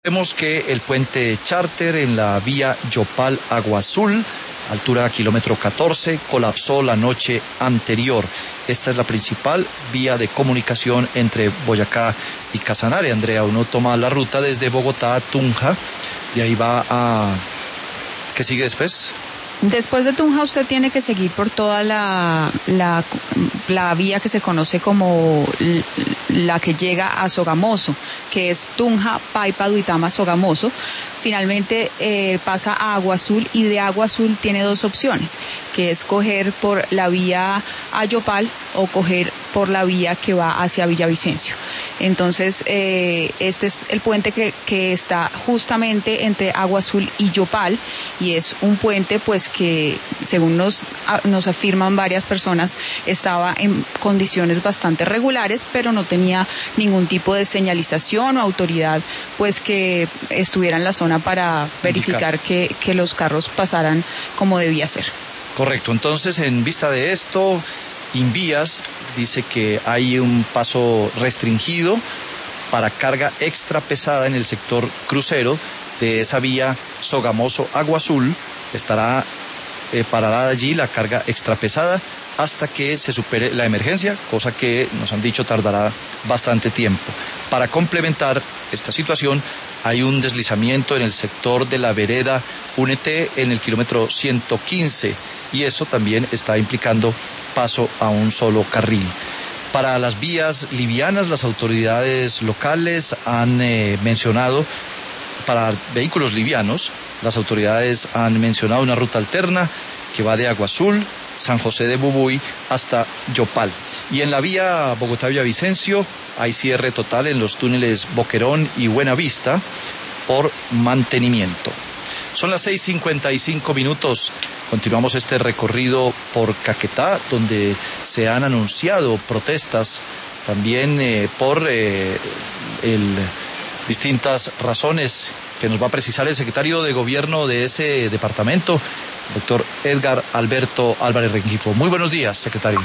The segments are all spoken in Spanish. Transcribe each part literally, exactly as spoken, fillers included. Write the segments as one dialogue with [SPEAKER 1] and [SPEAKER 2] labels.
[SPEAKER 1] Vemos que el puente Charter en la vía Yopal Agua Azul, altura kilómetro catorce, colapsó la noche anterior. Esta es la principal vía de comunicación entre Boyacá y Casanare. Andrea, uno toma la ruta desde Bogotá a Tunja, y ahí va a... ¿Qué sigue después?
[SPEAKER 2] Después de Tunja usted tiene que seguir por toda la, la, la vía que se conoce como la que llega a Sogamoso, que es Tunja, Paipa, Duitama, Sogamoso. Finalmente eh, pasa a Agua Azul, y de Agua Azul tiene dos opciones, que es coger por la vía a Yopal o coger por la vía que va hacia Villavicencio. Entonces eh, este es el puente que, que está justamente entre Agua Azul y Yopal, y es un puente pues que según nos, nos afirman varias personas estaba en condiciones bastante regulares, pero no tenía ningún tipo de señalización o autoridad pues que estuviera en la zona para verificar que, que los carros pasaran como debía ser.
[SPEAKER 1] Correcto. Entonces, en vista de esto, Invías dice que hay un paso restringido para carga extra pesada en el sector crucero de esa vía Sogamoso Agua Azul. Estará eh, parada allí la carga extra pesada hasta que se supere la emergencia, cosa que nos han dicho tardará bastante tiempo. Para complementar esta situación, hay un deslizamiento en el sector de la vereda Únete en el kilómetro ciento quince, y eso también está implicando paso a un solo carril. Para las vías livianas, las autoridades locales han eh, mencionado, para vehículos livianos, las autoridades han mencionado una ruta alterna que va de Agua Azul, San José de Bubuy hasta Yopal. Y en la vía Bogotá-Villavicencio hay cierre total en los túneles Boquerón y Buenavista por mantenimiento. Son las seis cincuenta y cinco minutos. Continuamos este recorrido por Caquetá, donde se han anunciado protestas también eh, por eh, el, distintas razones que nos va a precisar el secretario de Gobierno de ese departamento, doctor Edgar Alberto Álvarez Rengifo. Muy buenos días, secretario.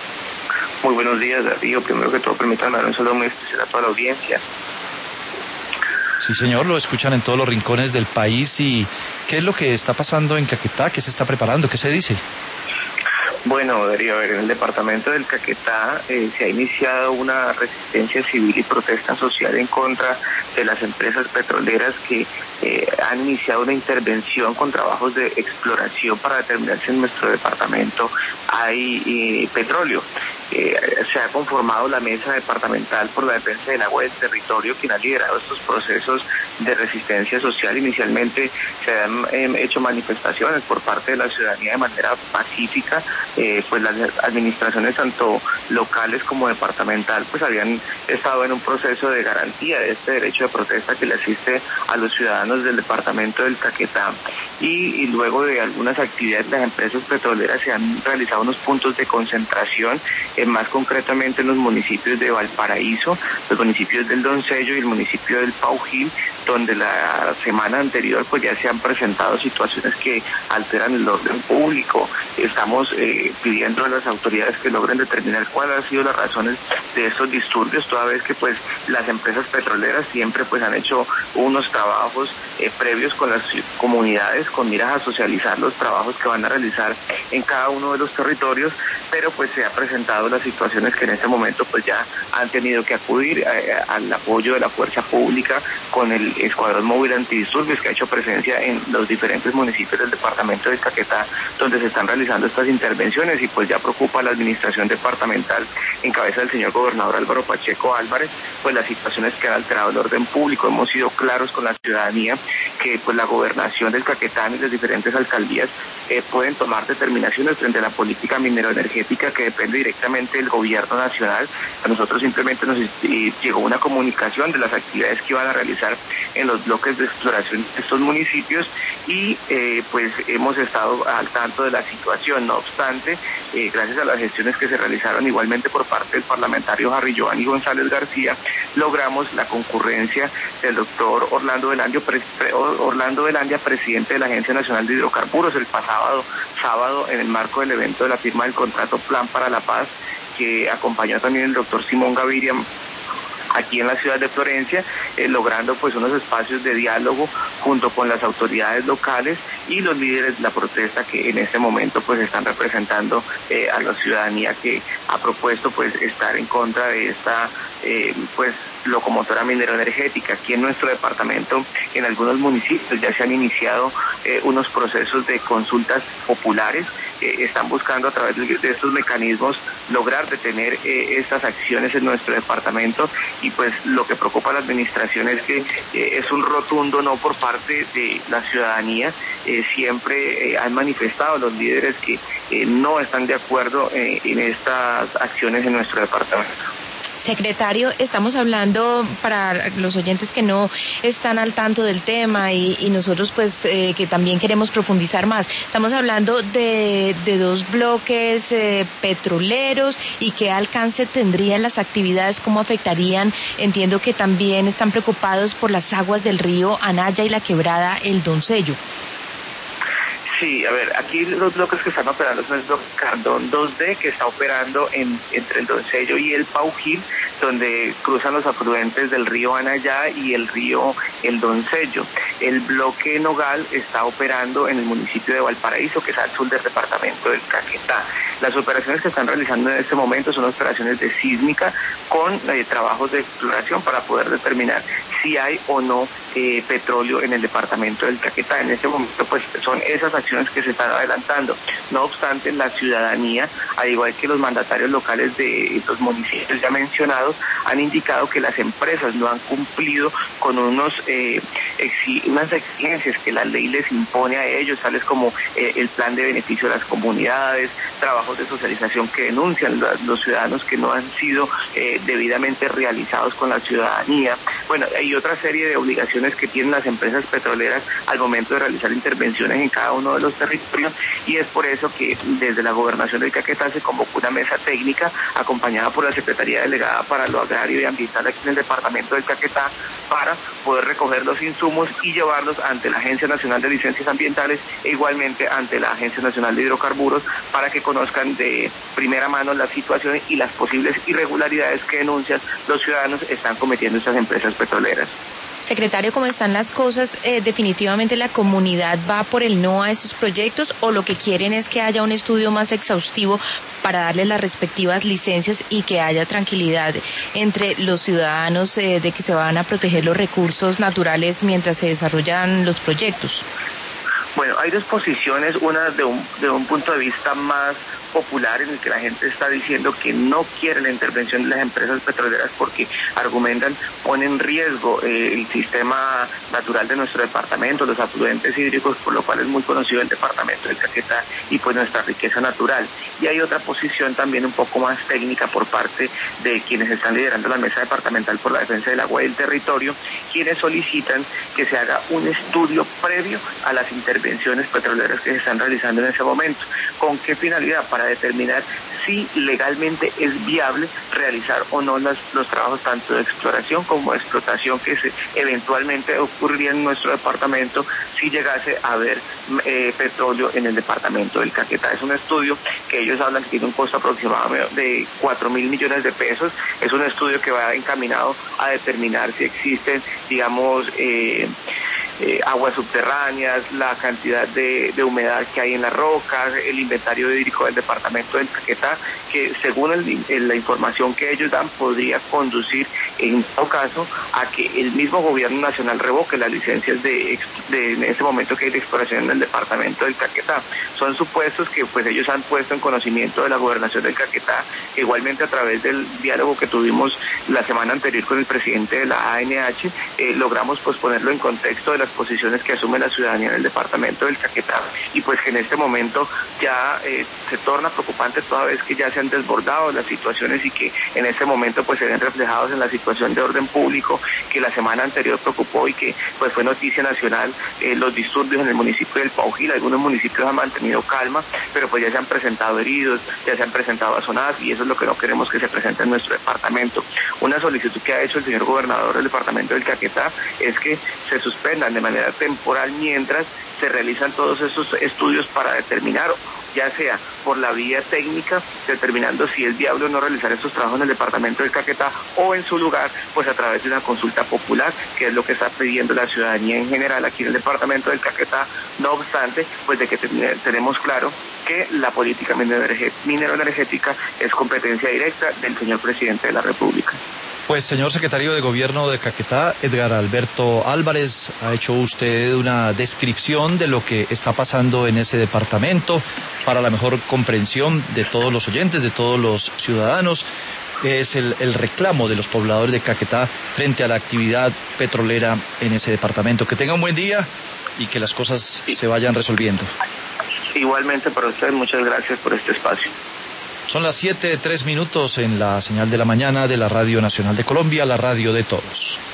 [SPEAKER 3] Muy buenos días, Darío. Primero que todo, permítanme dar un saludo muy especial a toda la audiencia.
[SPEAKER 1] Sí, señor, lo escuchan en todos los rincones del país. ¿Y qué es lo que está pasando en Caquetá? ¿Qué se está preparando? ¿Qué se dice?
[SPEAKER 3] Bueno, Darío, a ver, en el departamento del Caquetá eh, se ha iniciado una resistencia civil y protesta social en contra de las empresas petroleras que eh, han iniciado una intervención con trabajos de exploración para determinar si en nuestro departamento hay eh, petróleo. Eh, se ha conformado la mesa departamental por la defensa del agua del territorio, quien ha liderado estos procesos de resistencia social. Inicialmente se han eh, hecho manifestaciones por parte de la ciudadanía de manera pacífica, eh, pues las administraciones tanto locales como departamental pues habían estado en un proceso de garantía de este derecho de protesta que le asiste a los ciudadanos del departamento del Caquetá. Y, y luego de algunas actividades, las empresas petroleras se han realizado unos puntos de concentración, eh, más concretamente en los municipios de Valparaíso, los municipios del Doncello y el municipio del Paujil, donde la semana anterior pues ya se han presentado situaciones que alteran el orden público. Estamos eh, pidiendo a las autoridades que logren determinar cuáles han sido las razones de estos disturbios, toda vez que pues las empresas petroleras siempre pues han hecho unos trabajos eh, previos con las comunidades con miras a socializar los trabajos que van a realizar en cada uno de los territorios, pero pues se ha presentado las situaciones que en este momento pues ya han tenido que acudir eh, al apoyo de la fuerza pública con el Escuadrón Móvil Antidisturbios, que ha hecho presencia en los diferentes municipios del departamento de Caquetá, donde se están realizando estas intervenciones, y pues ya preocupa a la administración departamental en cabeza del señor gobernador Álvaro Pacheco Álvarez, pues las situaciones que han alterado el orden público. Hemos sido claros con la ciudadanía que pues la gobernación del Caquetá y las diferentes alcaldías eh, pueden tomar determinaciones frente a la política mineroenergética que depende directamente del gobierno nacional. A nosotros simplemente nos eh, llegó una comunicación de las actividades que iban a realizar en los bloques de exploración de estos municipios, y eh, pues hemos estado al tanto de la situación. No obstante, eh, gracias a las gestiones que se realizaron igualmente por parte del parlamentario Harry Giovanni González García, logramos la concurrencia del doctor Orlando Velandia, pre, pre, Orlando Velandia, presidente de la Agencia Nacional de Hidrocarburos, el pasado sábado en el marco del evento de la firma del contrato Plan para la Paz, que acompañó también el doctor Simón Gaviria, aquí en la ciudad de Florencia, eh, logrando pues unos espacios de diálogo junto con las autoridades locales y los líderes de la protesta que en este momento pues están representando eh, a la ciudadanía que ha propuesto pues estar en contra de esta eh, pues locomotora minero energética. Aquí en nuestro departamento, en algunos municipios ya se han iniciado eh, unos procesos de consultas populares. Eh, están buscando a través de, de estos mecanismos lograr detener eh, estas acciones en nuestro departamento, y pues lo que preocupa a la administración es que eh, es un rotundo no por parte de la ciudadanía. Eh, siempre eh, han manifestado los líderes que eh, no están de acuerdo eh, en estas acciones en nuestro departamento.
[SPEAKER 4] Secretario, estamos hablando, para los oyentes que no están al tanto del tema y, y nosotros pues eh, que también queremos profundizar más, estamos hablando de, de dos bloques eh, petroleros, y qué alcance tendrían las actividades, cómo afectarían. Entiendo que también están preocupados por las aguas del río Anaya y la quebrada El Doncello.
[SPEAKER 3] Sí, a ver, aquí los bloques que están operando son el bloque Cardón dos D, que está operando en, entre el Doncello y el Paujil, donde cruzan los afluentes del río Anaya y el río El Doncello. El bloque Nogal está operando en el municipio de Valparaíso, que es al sur del departamento del Caquetá. Las operaciones que están realizando en este momento son operaciones de sísmica con eh, trabajos de exploración para poder determinar si hay o no eh, petróleo en el departamento del Caquetá. En este momento pues son esas acciones que se están adelantando. No obstante, la ciudadanía, al igual que los mandatarios locales de los municipios ya mencionados, han indicado que las empresas no han cumplido con unos eh, exi- unas exigencias que la ley les impone a ellos, tales como eh, el plan de beneficio de las comunidades, trabajos de socialización que denuncian los, los ciudadanos que no han sido eh, debidamente realizados con la ciudadanía. Bueno, hay otra serie de obligaciones que tienen las empresas petroleras al momento de realizar intervenciones en cada uno de los territorios, y es por eso que desde la gobernación del Caquetá se convocó una mesa técnica acompañada por la Secretaría Delegada para lo Agrario y Ambiental aquí en el departamento del Caquetá, para poder recoger los insumos y llevarlos ante la Agencia Nacional de Licencias Ambientales e igualmente ante la Agencia Nacional de Hidrocarburos, para que conozcan de primera mano las situaciones y las posibles irregularidades que denuncian los ciudadanos están cometiendo estas empresas petroleras.
[SPEAKER 4] Secretario, ¿cómo están las cosas? Eh, ¿Definitivamente la comunidad va por el no a estos proyectos, o lo que quieren es que haya un estudio más exhaustivo para darle las respectivas licencias y que haya tranquilidad entre los ciudadanos eh, de que se van a proteger los recursos naturales mientras se desarrollan los proyectos?
[SPEAKER 3] Bueno, hay dos posiciones, una de un, de un punto de vista más popular, en el que la gente está diciendo que no quiere la intervención de las empresas petroleras porque argumentan, ponen en riesgo eh, el sistema natural de nuestro departamento, los afluentes hídricos, por lo cual es muy conocido el departamento del Caquetá y pues nuestra riqueza natural. Y hay otra posición también un poco más técnica por parte de quienes están liderando la Mesa Departamental por la Defensa del Agua y del Territorio, quienes solicitan que se haga un estudio previo a las intervenciones petroleras que se están realizando en ese momento. ¿Con qué finalidad? Para determinar si legalmente es viable realizar o no las, los trabajos tanto de exploración como de explotación que se eventualmente ocurriría en nuestro departamento si llegase a haber eh, petróleo en el departamento del Caquetá. Es un estudio que ellos hablan que tiene un costo aproximado de cuatro mil millones de pesos. Es un estudio que va encaminado a determinar si existen, digamos, eh, Eh, aguas subterráneas, la cantidad de, de humedad que hay en las rocas, el inventario hídrico del departamento del Caquetá, que según el, el, la información que ellos dan podría conducir en todo caso a que el mismo gobierno nacional revoque las licencias de, de en ese momento que hay de exploración en el departamento del Caquetá. Son supuestos que pues ellos han puesto en conocimiento de la gobernación del Caquetá, que igualmente a través del diálogo que tuvimos la semana anterior con el presidente de la A N H, eh, logramos pues ponerlo en contexto de las posiciones que asume la ciudadanía en el departamento del Caquetá, y pues que en este momento ya eh, se torna preocupante toda vez que ya se han desbordado las situaciones y que en este momento pues se ven reflejados en la situación de orden público que la semana anterior preocupó y que pues fue noticia nacional, eh, los disturbios en el municipio del Paujil. Algunos municipios han mantenido calma, pero pues ya se han presentado heridos, ya se han presentado azonadas, y eso es lo que no queremos que se presente en nuestro departamento. Una solicitud que ha hecho el señor gobernador del departamento del Caquetá es que se suspendan de manera temporal mientras se realizan todos esos estudios para determinar ya sea por la vía técnica, determinando si es viable o no realizar estos trabajos en el departamento del Caquetá, o en su lugar, pues a través de una consulta popular, que es lo que está pidiendo la ciudadanía en general aquí en el departamento del Caquetá. No obstante, pues de que ten- tenemos claro que la política minero-energética es competencia directa del señor presidente de la República.
[SPEAKER 1] Pues, señor secretario de Gobierno de Caquetá, Edgar Alberto Álvarez, ha hecho usted una descripción de lo que está pasando en ese departamento para la mejor comprensión de todos los oyentes, de todos los ciudadanos. Es el, el reclamo de los pobladores de Caquetá frente a la actividad petrolera en ese departamento. Que tenga un buen día y que las cosas se vayan resolviendo.
[SPEAKER 3] Igualmente para usted, muchas gracias por este espacio.
[SPEAKER 1] Son las siete, tres minutos en la señal de la mañana de la Radio Nacional de Colombia, la radio de todos.